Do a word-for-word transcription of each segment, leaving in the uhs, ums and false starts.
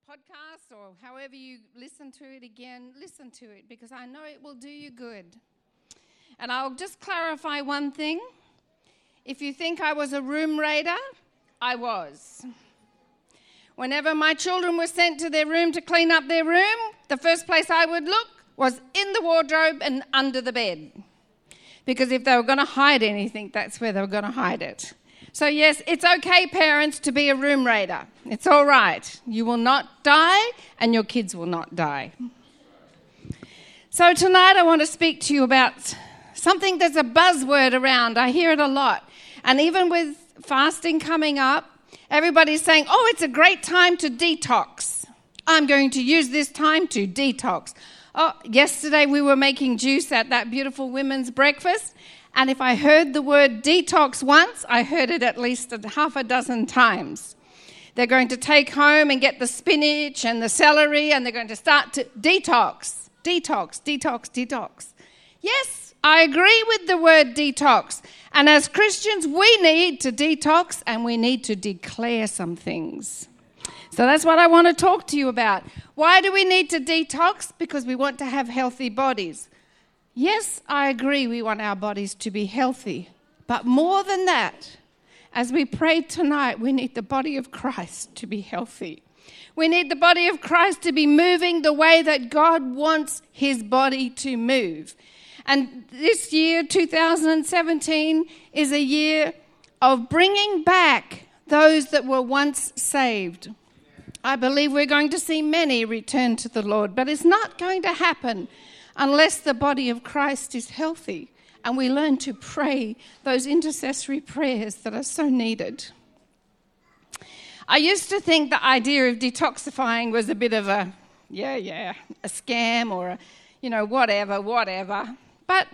podcast or however you listen to it again, listen to it because I know it will do you good. And I'll just clarify one thing. If you think I was a room raider, I was. Whenever my children were sent to their room to clean up their room, the first place I would look was in the wardrobe and under the bed. Because if they were going to hide anything, that's where they were going to hide it. So yes, it's okay, parents, to be a room raider. It's all right. You will not die and your kids will not die. So tonight I want to speak to you about something that's a buzzword around. I hear it a lot. And even with fasting coming up, everybody's saying, oh, it's a great time to detox. I'm going to use this time to detox. Oh, yesterday we were making juice at that beautiful women's breakfast. And if I heard the word detox once, I heard it at least a half a dozen times. They're going to take home and get the spinach and the celery, and they're going to start to detox, detox, detox, detox. Yes, I agree with the word detox. And as Christians, we need to detox and we need to declare some things. So that's what I want to talk to you about. Why do we need to detox? Because we want to have healthy bodies. Yes, I agree we want our bodies to be healthy. But more than that, as we pray tonight, we need the body of Christ to be healthy. We need the body of Christ to be moving the way that God wants his body to move. And this year, two thousand seventeen, is a year of bringing back those that were once saved. I believe we're going to see many return to the Lord, but it's not going to happen unless the body of Christ is healthy and we learn to pray those intercessory prayers that are so needed. I used to think the idea of detoxifying was a bit of a, yeah, yeah, a scam or, a, you know, whatever, whatever. But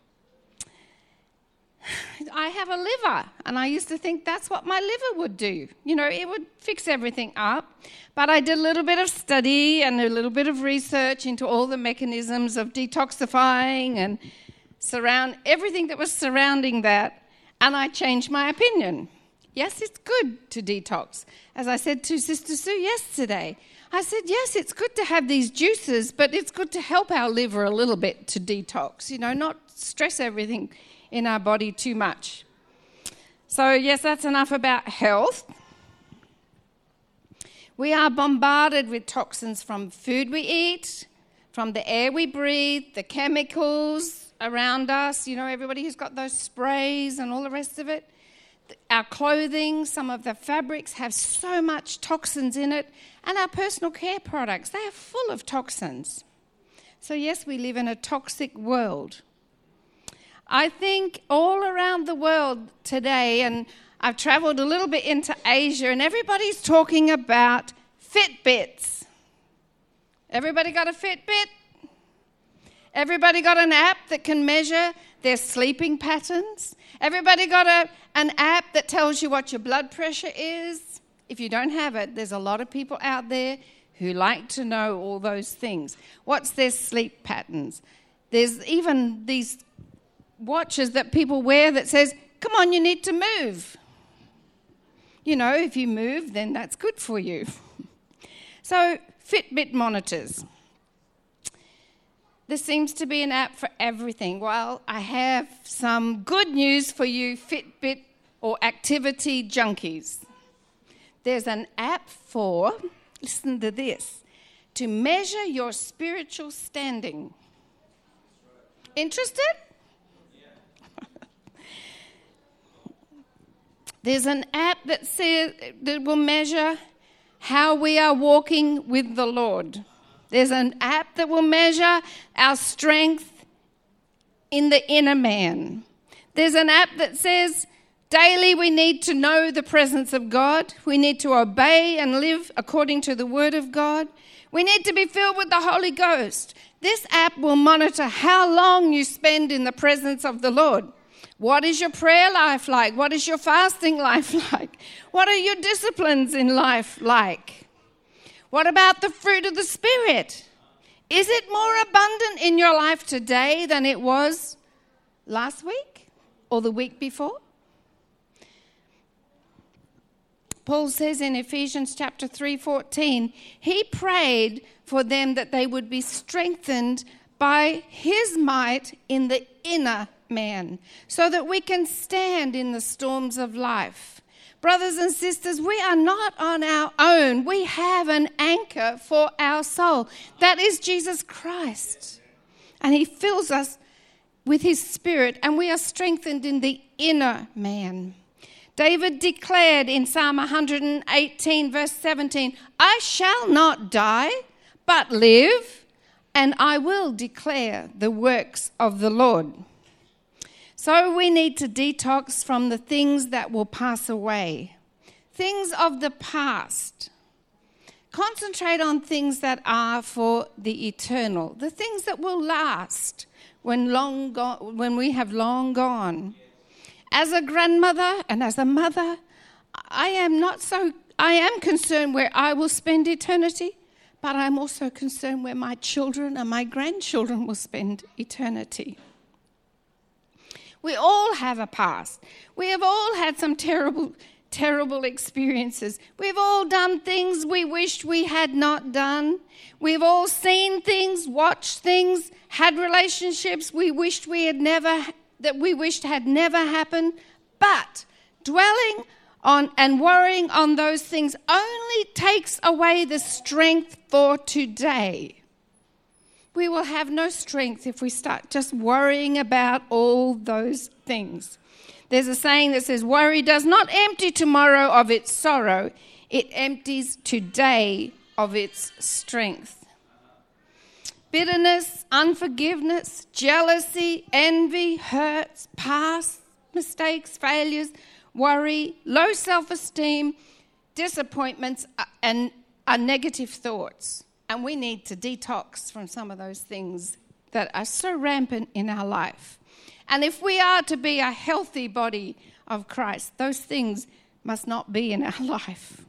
I have a liver, and I used to think that's what my liver would do. You know, it would fix everything up. But I did a little bit of study and a little bit of research into all the mechanisms of detoxifying and surround everything that was surrounding that, and I changed my opinion. Yes, it's good to detox. As I said to Sister Sue yesterday, I said, yes, it's good to have these juices, but it's good to help our liver a little bit to detox, you know, not stress everything in our body too much. So, yes, that's enough about health. We are bombarded with toxins from food we eat, from the air we breathe, the chemicals around us. You know, everybody who's got those sprays and all the rest of it. Our clothing, some of the fabrics have so much toxins in it, and our personal care products, they are full of toxins. So yes, we live in a toxic world. I think all around the world today, and I've travelled a little bit into Asia, and everybody's talking about Fitbits. Everybody got a Fitbit? Everybody got an app that can measure their sleeping patterns? Everybody got a, an app that tells you what your blood pressure is? If you don't have it, there's a lot of people out there who like to know all those things. What's their sleep patterns? There's even these watches that people wear that says, come on, you need to move. You know, if you move, then that's good for you. So, Fitbit monitors. There seems to be an app for everything. Well, I have some good news for you Fitbit or activity junkies. There's an app for, listen to this, to measure your spiritual standing. Interested? There's an app that says that will measure how we are walking with the Lord. There's an app that will measure our strength in the inner man. There's an app that says daily we need to know the presence of God. We need to obey and live according to the Word of God. We need to be filled with the Holy Ghost. This app will monitor how long you spend in the presence of the Lord. What is your prayer life like? What is your fasting life like? What are your disciplines in life like? What about the fruit of the Spirit? Is it more abundant in your life today than it was last week or the week before? Paul says in Ephesians chapter three fourteen, he prayed for them that they would be strengthened by his might in the inner man, so that we can stand in the storms of life. Brothers and sisters, we are not on our own. We have an anchor for our soul. That is Jesus Christ. And he fills us with his spirit, and we are strengthened in the inner man. David declared in Psalm one eighteen, verse seventeen, I shall not die, but live, and I will declare the works of the Lord. So we need to detox from the things that will pass away, things of the past. Concentrate on things that are for the eternal, the things that will last when long gone, when we have long gone. As a grandmother and as a mother, I am not so, I am concerned where I will spend eternity, but I'm also concerned where my children and my grandchildren will spend eternity. We all have a past. We have all had some terrible, terrible experiences. We've all done things we wished we had not done. We've all seen things, watched things, had relationships we wished we had never, that we wished had never happened. But dwelling on and worrying on those things only takes away the strength for today. We will have no strength if we start just worrying about all those things. There's a saying that says, worry does not empty tomorrow of its sorrow. It empties today of its strength. Bitterness, unforgiveness, jealousy, envy, hurts, past mistakes, failures, worry, low self-esteem, disappointments, and are negative thoughts. And we need to detox from some of those things that are so rampant in our life. And if we are to be a healthy body of Christ, those things must not be in our life.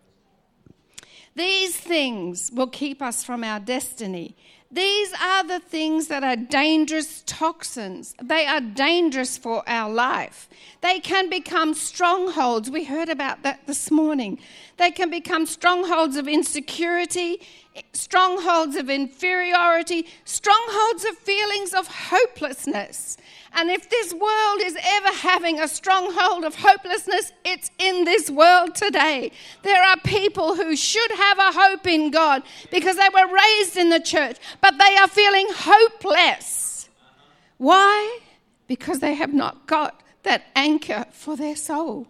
These things will keep us from our destiny. These are the things that are dangerous toxins. They are dangerous for our life. They can become strongholds. We heard about that this morning. They can become strongholds of insecurity, strongholds of inferiority, strongholds of feelings of hopelessness. And if this world is ever having a stronghold of hopelessness, it's in this world today. There are people who should have a hope in God because they were raised in the church, but they are feeling hopeless. Why? Because they have not got that anchor for their soul.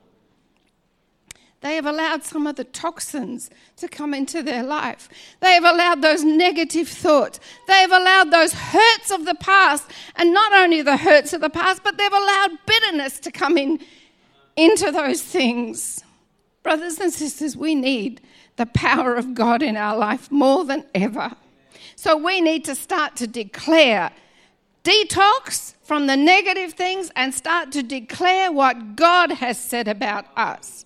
They have allowed some of the toxins to come into their life. They have allowed those negative thoughts. They have allowed those hurts of the past, and not only the hurts of the past, but they've allowed bitterness to come in into those things. Brothers and sisters, we need the power of God in our life more than ever. So we need to start to declare detox from the negative things and start to declare what God has said about us.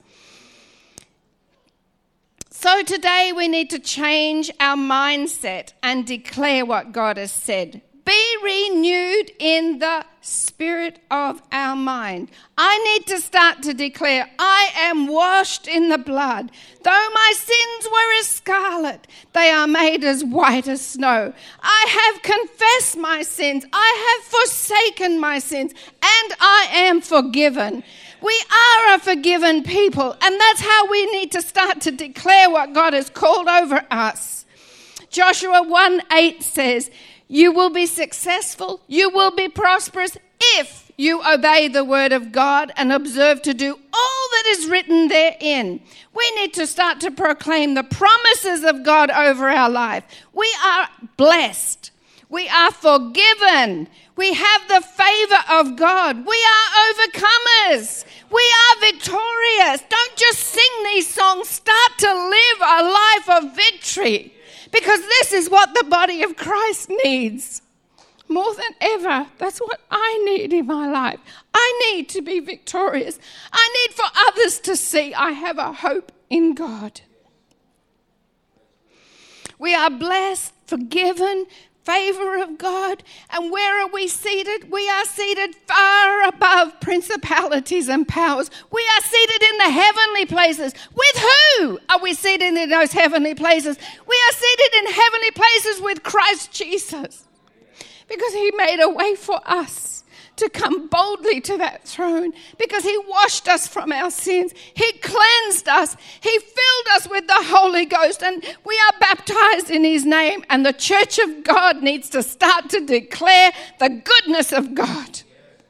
So today we need to change our mindset and declare what God has said. Be renewed in the spirit of our mind. I need to start to declare, I am washed in the blood. Though my sins were as scarlet, they are made as white as snow. I have confessed my sins. I have forsaken my sins, and I am forgiven. We are a forgiven people, and that's how we need to start to declare what God has called over us. Joshua one eight says, you will be successful, you will be prosperous if you obey the word of God and observe to do all that is written therein. We need to start to proclaim the promises of God over our life. We are blessed. We are forgiven. We have the favor of God. We are overcomers. We are victorious. Don't just sing these songs. Start to live a life of victory, because this is what the body of Christ needs more than ever. That's what I need in my life. I need to be victorious. I need for others to see I have a hope in God. We are blessed, forgiven, favor of God. And where are we seated? We are seated far above principalities and powers. We are seated in the heavenly places. With who are we seated in those heavenly places? We are seated in heavenly places with Christ Jesus, because he made a way for us to come boldly to that throne, because he washed us from our sins. He cleansed us. He filled us with the Holy Ghost, and we are baptized in his name. And the church of God needs to start to declare the goodness of God.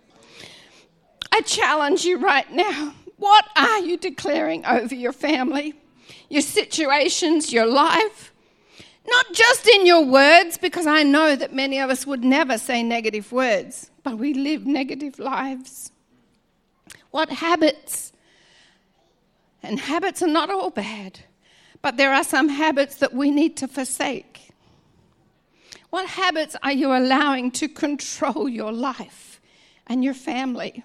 I challenge you right now. What are you declaring over your family, your situations, your life? Not just in your words, because I know that many of us would never say negative words, but we live negative lives. What habits? And habits are not all bad, but there are some habits that we need to forsake. What habits are you allowing to control your life and your family?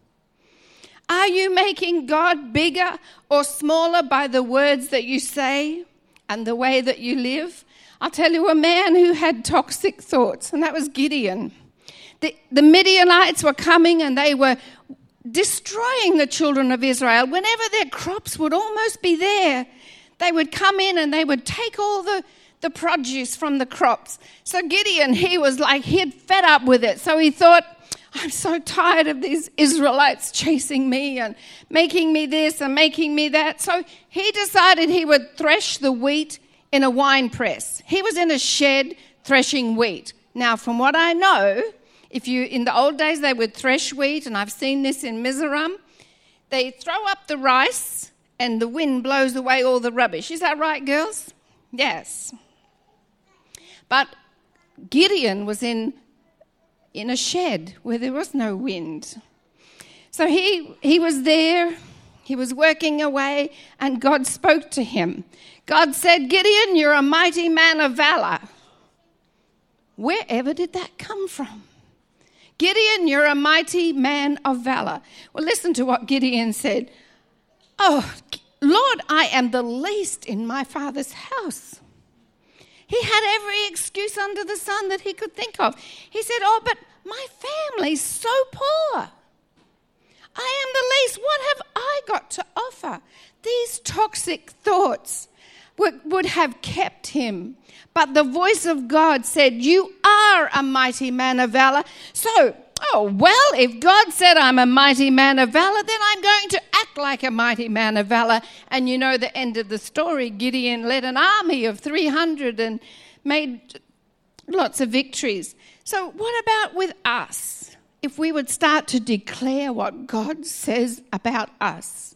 Are you making God bigger or smaller by the words that you say and the way that you live? I'll tell you a man who had toxic thoughts, and that was Gideon. The, the Midianites were coming and they were destroying the children of Israel. Whenever their crops would almost be there, they would come in and they would take all the, the produce from the crops. So Gideon, he was like, he'd fed up with it. So he thought, I'm so tired of these Israelites chasing me and making me this and making me that. So he decided he would thresh the wheat in a wine press. He was in a shed threshing wheat. Now, from what I know, if you in the old days they would thresh wheat, and I've seen this in Mizoram, they throw up the rice and the wind blows away all the rubbish. Is that right, girls? Yes. But Gideon was in in a shed where there was no wind. So he he was there, he was working away, and God spoke to him. God said, Gideon, you're a mighty man of valor. Wherever did that come from? Gideon, you're a mighty man of valor. Well, listen to what Gideon said. Oh, Lord, I am the least in my father's house. He had every excuse under the sun that he could think of. He said, oh, but my family's so poor. I am the least. What have I got to offer? These toxic thoughts would, would have kept him. But the voice of God said, you are a mighty man of valor. So, oh, well, if God said I'm a mighty man of valor, then I'm going to act like a mighty man of valor. And you know the end of the story. Gideon led an army of three hundred and made lots of victories. So what about with us? If we would start to declare what God says about us.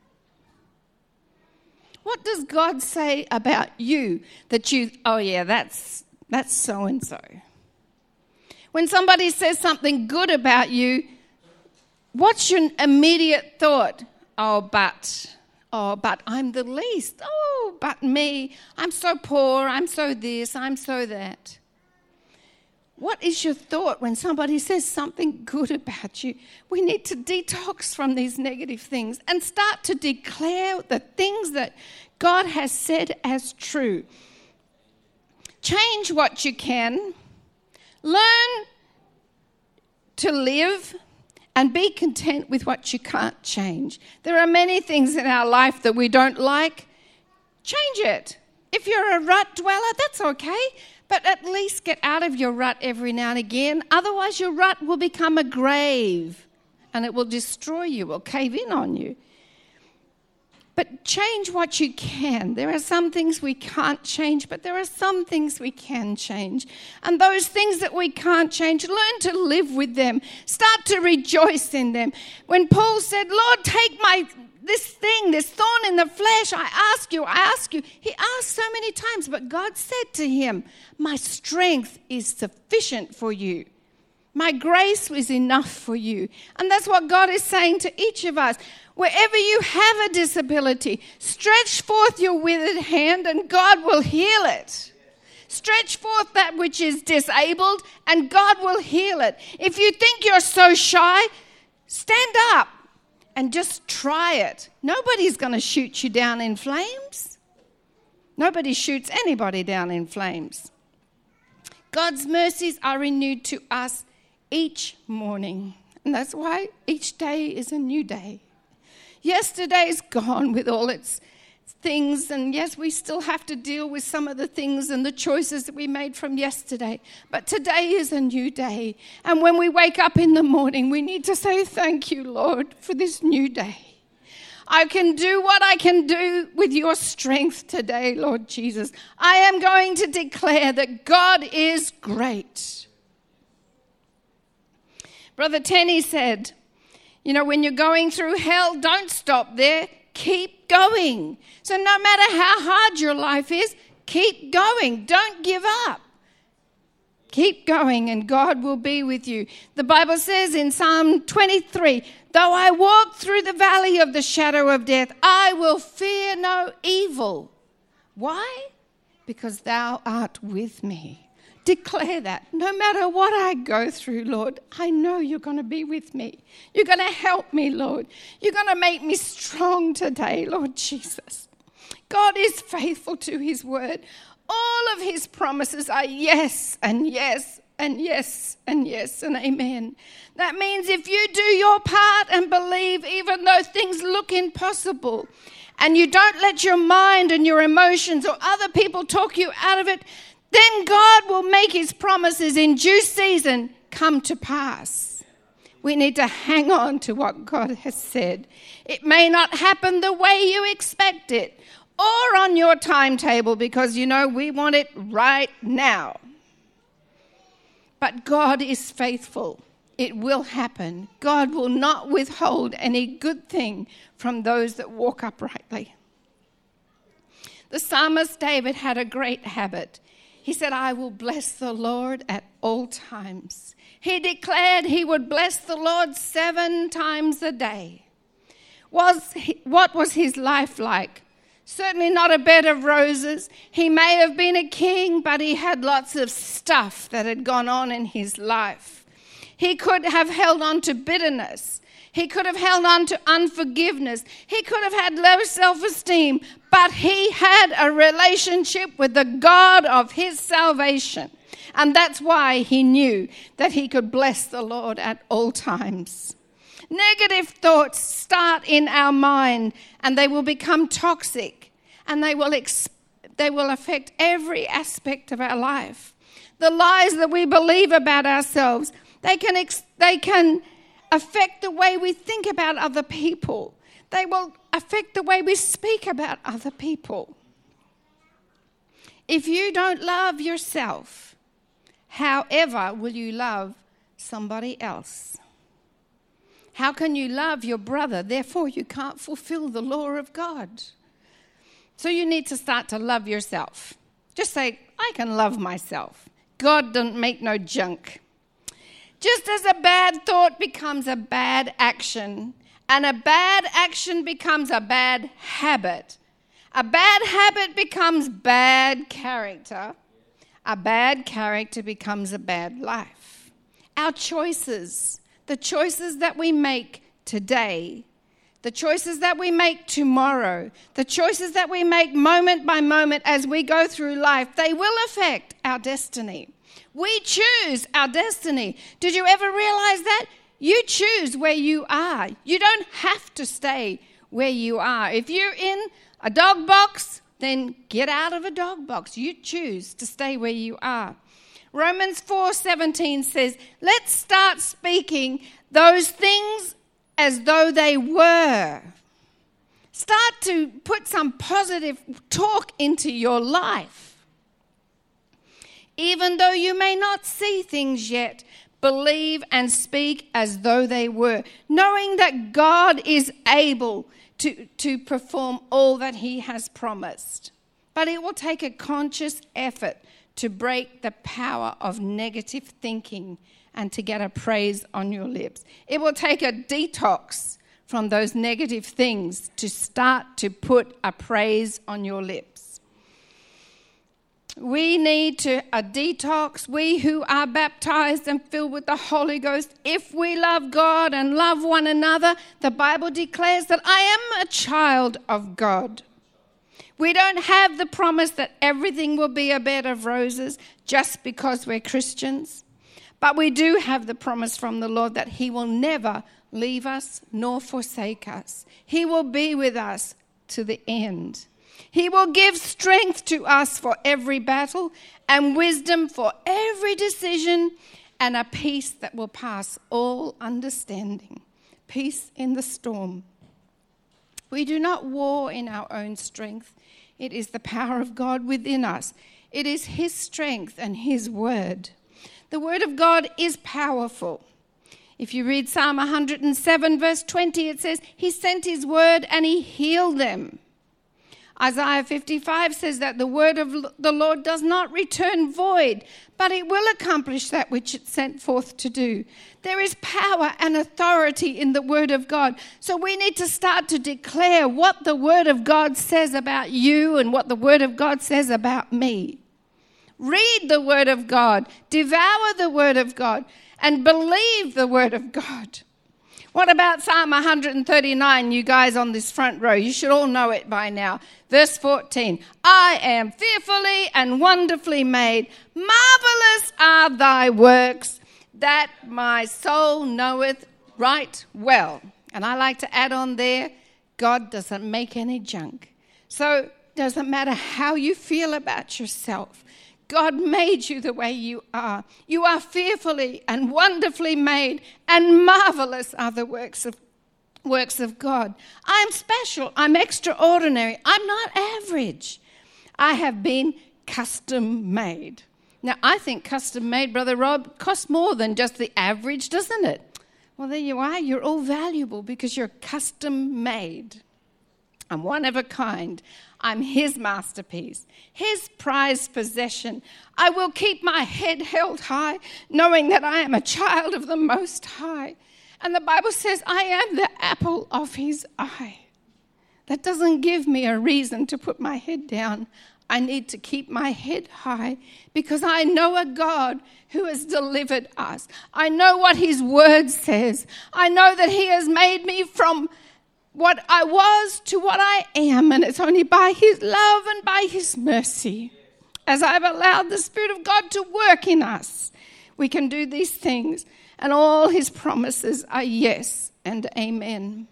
What does God say about you that you, oh yeah, that's that's so-and-so. When somebody says something good about you, what's your immediate thought? Oh, but, oh, but I'm the least. Oh, but me, I'm so poor, I'm so this, I'm so that. What is your thought when somebody says something good about you? We need to detox from these negative things and start to declare the things that God has said as true. Change what you can. Learn to live and be content with what you can't change. There are many things in our life that we don't like. Change it. If you're a rut dweller, that's okay. But at least get out of your rut every now and again. Otherwise, your rut will become a grave and it will destroy you, will cave in on you. But change what you can. There are some things we can't change, but there are some things we can change. And those things that we can't change, learn to live with them. Start to rejoice in them. When Paul said, Lord, take my this thing, this thorn in the flesh, I ask you, I ask you. He asked so many times, but God said to him, my strength is sufficient for you. My grace was enough for you. And that's what God is saying to each of us. Wherever you have a disability, stretch forth your withered hand and God will heal it. Stretch forth that which is disabled and God will heal it. If you think you're so shy, stand up and just try it. Nobody's going to shoot you down in flames. Nobody shoots anybody down in flames. God's mercies are renewed to us each morning. And that's why each day is a new day. Yesterday's gone with all its things, and yes, we still have to deal with some of the things and the choices that we made from yesterday. But today is a new day. And when we wake up in the morning, we need to say, thank you, Lord, for this new day. I can do what I can do with your strength today, Lord Jesus. I am going to declare that God is great. Brother Tenney said, you know, when you're going through hell, don't stop there. Keep going. So no matter how hard your life is, keep going. Don't give up. Keep going and God will be with you. The Bible says in Psalm twenty-three, though I walk through the valley of the shadow of death, I will fear no evil. Why? Because thou art with me. Declare that. No matter what I go through, Lord, I know you're going to be with me. You're going to help me, Lord. You're going to make me strong today, Lord Jesus. God is faithful to his word. All of his promises are yes and yes and yes and yes and amen. That means if you do your part and believe even though things look impossible, and you don't let your mind and your emotions or other people talk you out of it, then God will make his promises in due season come to pass. We need to hang on to what God has said. It may not happen the way you expect it or on your timetable because, you know, we want it right now. But God is faithful. It will happen. God will not withhold any good thing from those that walk uprightly. The psalmist David had a great habit. He said, I will bless the Lord at all times. He declared he would bless the Lord seven times a day. Was he, what was his life like? Certainly not a bed of roses. He may have been a king, but he had lots of stuff that had gone on in his life. He could have held on to bitterness. He could have held on to unforgiveness. He could have had low self-esteem, but he had a relationship with the God of his salvation. And that's why he knew that he could bless the Lord at all times. Negative thoughts start in our mind and they will become toxic and they will, ex- they will affect every aspect of our life. The lies that we believe about ourselves, they can ex- they can affect the way we think about other people. They will affect the way we speak about other people. If you don't love yourself, however will you love somebody else? How can you love your brother? Therefore, you can't fulfill the law of God. So you need to start to love yourself. Just say, I can love myself. God doesn't make no junk. Just as a bad thought becomes a bad action, and a bad action becomes a bad habit, a bad habit becomes bad character, a bad character becomes a bad life. Our choices, the choices that we make today, the choices that we make tomorrow, the choices that we make moment by moment as we go through life, they will affect our destiny. We choose our destiny. Did you ever realize that? You choose where you are. You don't have to stay where you are. If you're in a dog box, then get out of a dog box. You choose to stay where you are. Romans four seventeen says, let's start speaking those things as though they were. Start to put some positive talk into your life. Even though you may not see things yet, believe and speak as though they were, knowing that God is able to, to perform all that he has promised. But it will take a conscious effort to break the power of negative thinking and to get a praise on your lips. It will take a detox from those negative things to start to put a praise on your lips. We need to a detox, we who are baptized and filled with the Holy Ghost. If we love God and love one another, the Bible declares that I am a child of God. We don't have the promise that everything will be a bed of roses just because we're Christians. But we do have the promise from the Lord that he will never leave us nor forsake us. He will be with us to the end. He will give strength to us for every battle and wisdom for every decision and a peace that will pass all understanding. Peace in the storm. We do not war in our own strength. It is the power of God within us. It is his strength and his word. The word of God is powerful. If you read Psalm one hundred seven verse twenty, it says, he sent his word and he healed them. Isaiah fifty-five says that the word of the Lord does not return void, but it will accomplish that which it sent forth to do. There is power and authority in the word of God. So we need to start to declare what the word of God says about you and what the word of God says about me. Read the word of God, devour the word of God, and believe the word of God. What about Psalm one hundred thirty-nine, you guys on this front row? You should all know it by now. Verse fourteen, I am fearfully and wonderfully made. Marvelous are thy works, that my soul knoweth right well. And I like to add on there, God doesn't make any junk. So it doesn't matter how you feel about yourself. God made you the way you are. You are fearfully and wonderfully made, and marvelous are the works of works of God. I'm special. I'm extraordinary. I'm not average. I have been custom made. Now, I think custom made, Brother Rob, costs more than just the average, doesn't it? Well, there you are. You're all valuable because you're custom made. I'm one of a kind. I'm his masterpiece, his prized possession. I will keep my head held high, knowing that I am a child of the Most High. And the Bible says I am the apple of his eye. That doesn't give me a reason to put my head down. I need to keep my head high because I know a God who has delivered us. I know what his word says. I know that he has made me from what I was to what I am, and it's only by his love and by his mercy. As I've allowed the Spirit of God to work in us, we can do these things, and all his promises are yes and amen.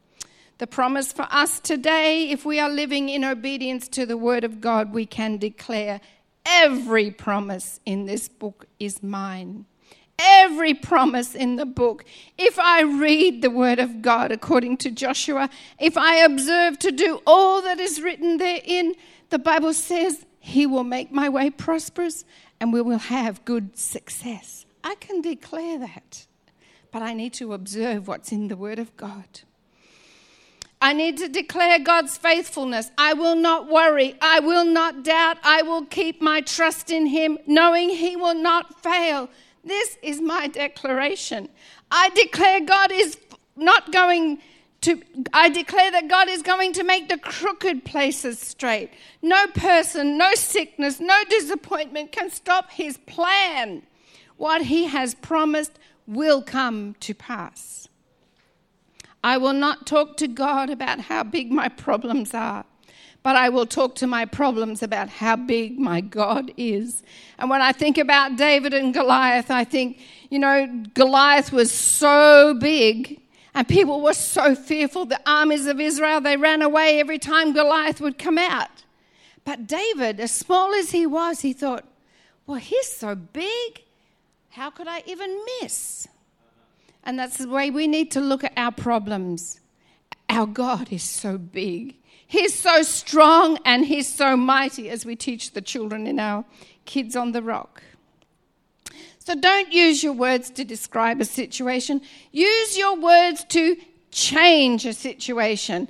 The promise for us today, if we are living in obedience to the word of God, we can declare every promise in this book is mine. Every promise in the book. If I read the word of God according to Joshua, if I observe to do all that is written therein, the Bible says he will make my way prosperous and we will have good success. I can declare that, but I need to observe what's in the word of God. I need to declare God's faithfulness. I will not worry. I will not doubt. I will keep my trust in him, knowing he will not fail. This is my declaration. I declare God is not going to, I declare that God is going to make the crooked places straight. No person, no sickness, no disappointment can stop his plan. What he has promised will come to pass. I will not talk to God about how big my problems are, but I will talk to my problems about how big my God is. And when I think about David and Goliath, I think, you know, Goliath was so big and people were so fearful. The armies of Israel, they ran away every time Goliath would come out. But David, as small as he was, he thought, well, he's so big, how could I even miss? And that's the way we need to look at our problems. Our God is so big. He's so strong and he's so mighty, as we teach the children in our Kids on the Rock. So don't use your words to describe a situation. Use your words to change a situation.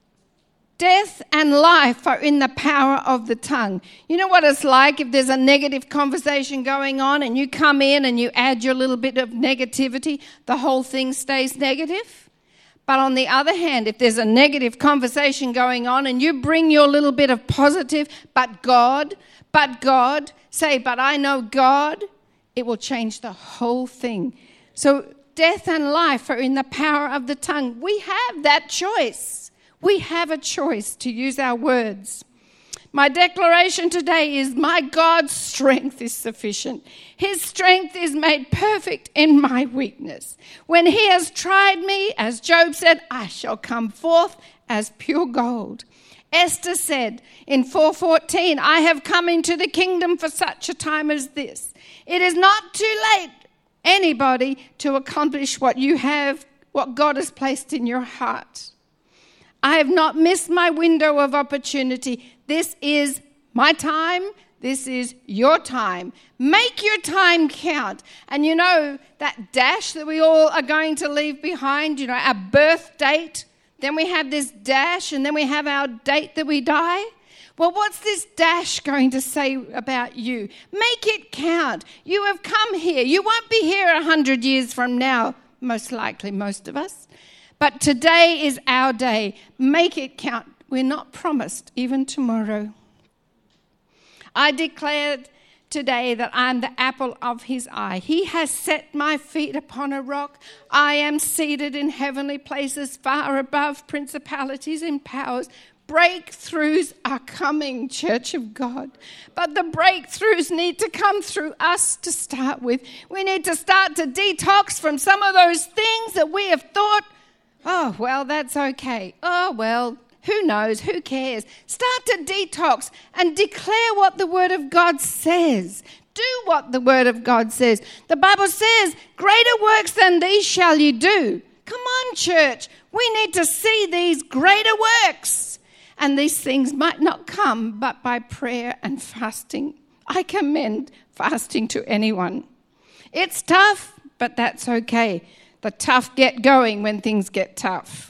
Death and life are in the power of the tongue. You know what it's like if there's a negative conversation going on and you come in and you add your little bit of negativity, the whole thing stays negative? But on the other hand, if there's a negative conversation going on and you bring your little bit of positive, but God, but God, say, but I know God, it will change the whole thing. So death and life are in the power of the tongue. We have that choice. We have a choice to use our words. My declaration today is my God's strength is sufficient. His strength is made perfect in my weakness. When he has tried me, as Job said, I shall come forth as pure gold. Esther said in four fourteen, I have come into the kingdom for such a time as this. It is not too late, anybody, to accomplish what you have, what God has placed in your heart. I have not missed my window of opportunity. This is my time. This is your time. Make your time count. And you know that dash that we all are going to leave behind, you know, our birth date. Then we have this dash, and then we have our date that we die. Well, what's this dash going to say about you? Make it count. You have come here. You won't be here a hundred years from now, most likely, most of us. But today is our day. Make it count. We're not promised even tomorrow. I declared today that I'm the apple of his eye. He has set my feet upon a rock. I am seated in heavenly places far above principalities and powers. Breakthroughs are coming, Church of God. But the breakthroughs need to come through us to start with. We need to start to detox from some of those things that we have thought, oh, well, that's okay. Oh, well, who knows? Who cares? Start to detox and declare what the Word of God says. Do what the Word of God says. The Bible says, greater works than these shall you do. Come on, church. We need to see these greater works. And these things might not come but by prayer and fasting. I commend fasting to anyone. It's tough, but that's okay. The tough get going when things get tough.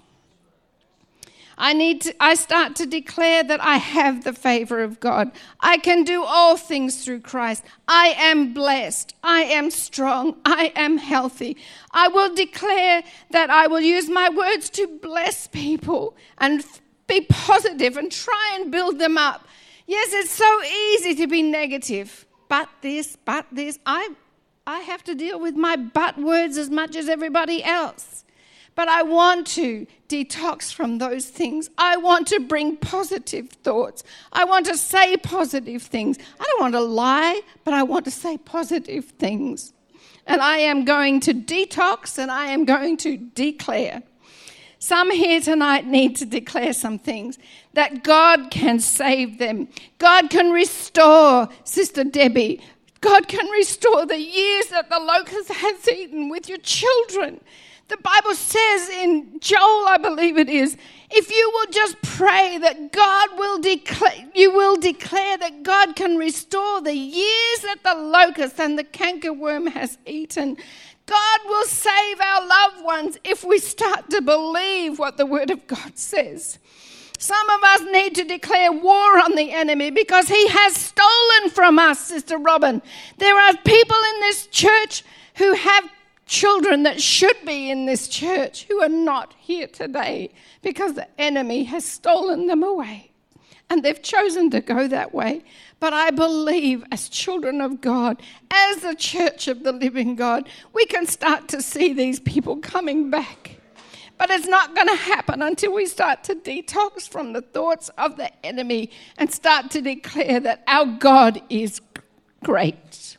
I need to, I start to declare that I have the favor of God. I can do all things through Christ. I am blessed. I am strong. I am healthy. I will declare that I will use my words to bless people and be positive and try and build them up. Yes, it's so easy to be negative. But this, but this. I I have to deal with my but words as much as everybody else. But I want to detox from those things. I want to bring positive thoughts. I want to say positive things. I don't want to lie, but I want to say positive things. And I am going to detox and I am going to declare. Some here tonight need to declare some things, that God can save them. God can restore, Sister Debbie. God can restore the years that the locust has eaten with your children. The Bible says in Joel, I believe it is, if you will just pray that God will declare, you will declare that God can restore the years that the locust and the cankerworm has eaten. God will save our loved ones if we start to believe what the Word of God says. Some of us need to declare war on the enemy because he has stolen from us, Sister Robin. There are people in this church who have children that should be in this church who are not here today because the enemy has stolen them away. And they've chosen to go that way. But I believe as children of God, as the church of the living God, we can start to see these people coming back. But it's not going to happen until we start to detox from the thoughts of the enemy and start to declare that our God is great.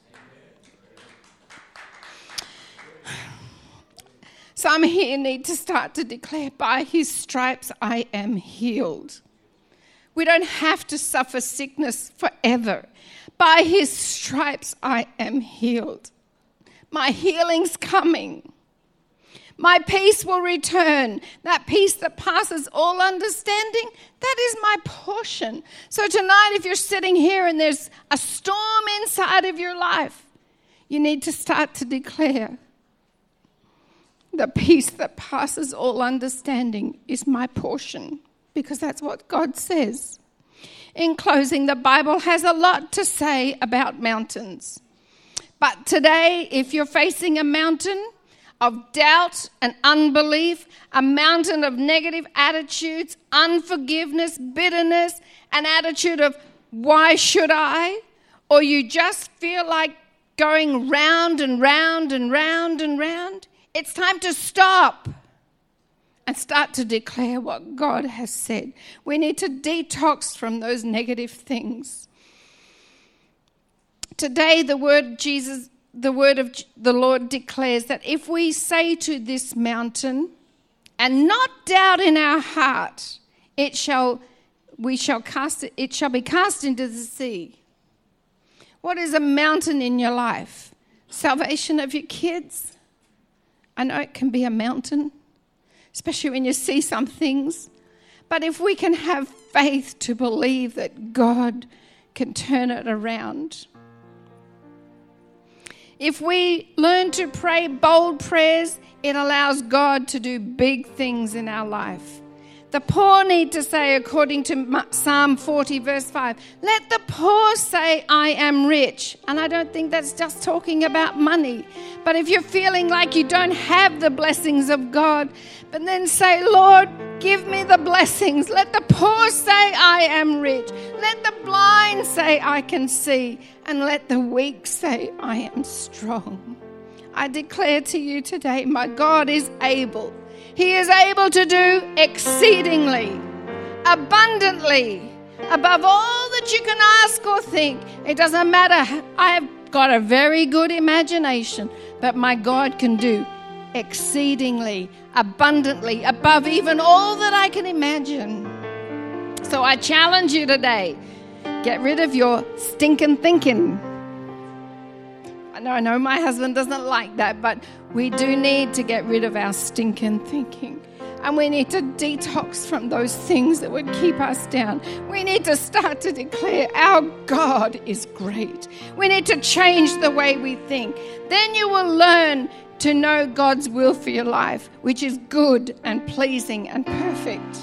Some here need to start to declare, by his stripes I am healed. We don't have to suffer sickness forever. By his stripes I am healed. My healing's coming. My peace will return. That peace that passes all understanding, that is my portion. So tonight, if you're sitting here and there's a storm inside of your life, you need to start to declare, the peace that passes all understanding is my portion, because that's what God says. In closing, the Bible has a lot to say about mountains. But today, if you're facing a mountain of doubt and unbelief, a mountain of negative attitudes, unforgiveness, bitterness, an attitude of, why should I? Or you just feel like going round and round and round and round, it's time to stop and start to declare what God has said. We need to detox from those negative things. Today, the word Jesus, the word of the Lord declares that if we say to this mountain and not doubt in our heart, it shall we shall cast it, it shall be cast into the sea. What is a mountain in your life? Salvation of your kids? I know it can be a mountain, especially when you see some things. But if we can have faith to believe that God can turn it around. If we learn to pray bold prayers, it allows God to do big things in our life. The poor need to say, according to Psalm forty, verse five, let the poor say, I am rich. And I don't think that's just talking about money. But if you're feeling like you don't have the blessings of God, but then say, Lord, give me the blessings. Let the poor say, I am rich. Let the blind say, I can see. And let the weak say, I am strong. I declare to you today, my God is able. He is able to do exceedingly, abundantly, above all that you can ask or think. It doesn't matter. I have got a very good imagination, but my God can do exceedingly, abundantly, above even all that I can imagine. So I challenge you today, get rid of your stinking thinking. I know, I know my husband doesn't like that, but we do need to get rid of our stinking thinking. And we need to detox from those things that would keep us down. We need to start to declare our God is great. We need to change the way we think. Then you will learn to know God's will for your life, which is good and pleasing and perfect.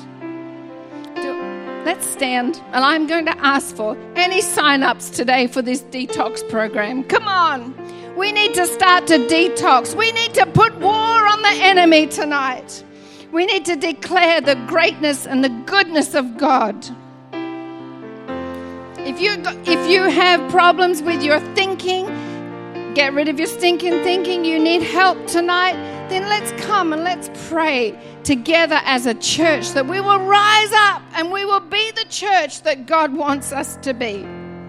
Let's stand, and I'm going to ask for any sign-ups today for this detox program. Come on. We need to start to detox. We need to put war on the enemy tonight. We need to declare the greatness and the goodness of God. If you, if you have problems with your thinking, get rid of your stinking thinking, you need help tonight, then let's come and let's pray together as a church that we will rise up and we will be the church that God wants us to be.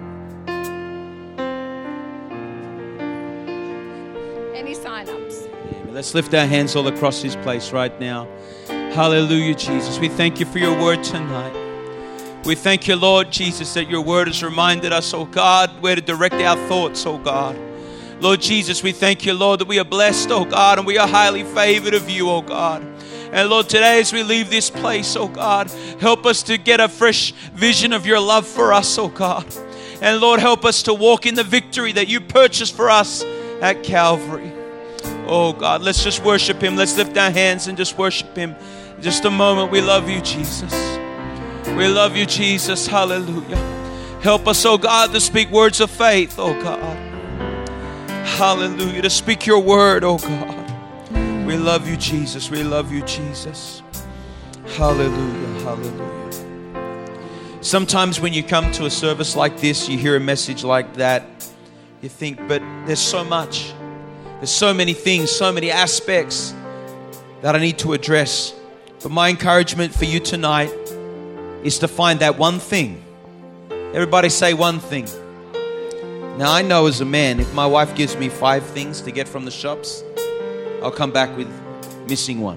Any sign-ups? Let's lift our hands all across this place right now. Hallelujah, Jesus. We thank you for your word tonight. We thank you, Lord Jesus, that your word has reminded us, oh God, where to direct our thoughts, oh God. Lord Jesus, we thank you, Lord, that we are blessed, oh God, and we are highly favored of you, oh God. And Lord, today as we leave this place, oh God, help us to get a fresh vision of your love for us, oh God. And Lord, help us to walk in the victory that you purchased for us at Calvary. Oh God, let's just worship him. Let's lift our hands and just worship him. In just a moment, we love you, Jesus. We love you, Jesus. Hallelujah. Help us, oh God, to speak words of faith, oh God. Hallelujah. To speak your word, oh God. We love you, Jesus. We love you, Jesus. Hallelujah. Hallelujah. Sometimes when you come to a service like this, you hear a message like that, you think, but there's so much. There's so many things, so many aspects that I need to address. But my encouragement for you tonight is to find that one thing. Everybody say one thing. Now, I know as a man, if my wife gives me five things to get from the shops, I'll come back with missing one.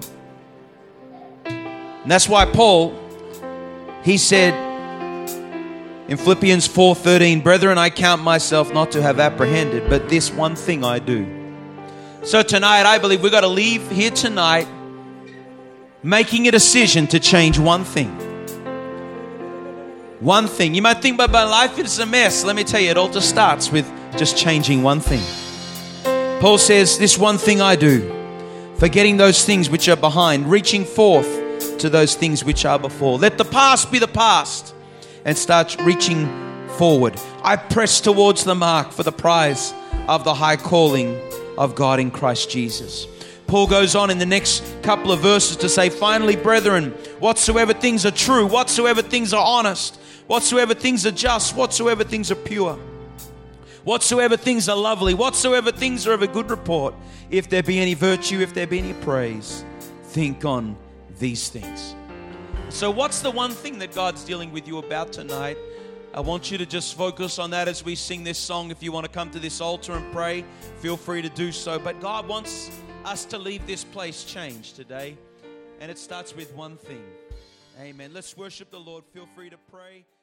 And that's why Paul, he said in Philippians four thirteen, brethren, I count myself not to have apprehended, but this one thing I do. So tonight, I believe we've got to leave here tonight making a decision to change one thing. One thing. You might think, but my life is a mess. Let me tell you, it all just starts with just changing one thing. Paul says, this one thing I do, forgetting those things which are behind, reaching forth to those things which are before. Let the past be the past and start reaching forward. I press towards the mark for the prize of the high calling of God in Christ Jesus. Paul goes on in the next couple of verses to say, finally, brethren, whatsoever things are true, whatsoever things are honest, whatsoever things are just, whatsoever things are pure, whatsoever things are lovely, whatsoever things are of a good report, if there be any virtue, if there be any praise, think on these things. So what's the one thing that God's dealing with you about tonight? I want you to just focus on that as we sing this song. If you want to come to this altar and pray, feel free to do so. But God wants us to leave this place changed today. And it starts with one thing. Amen. Let's worship the Lord. Feel free to pray.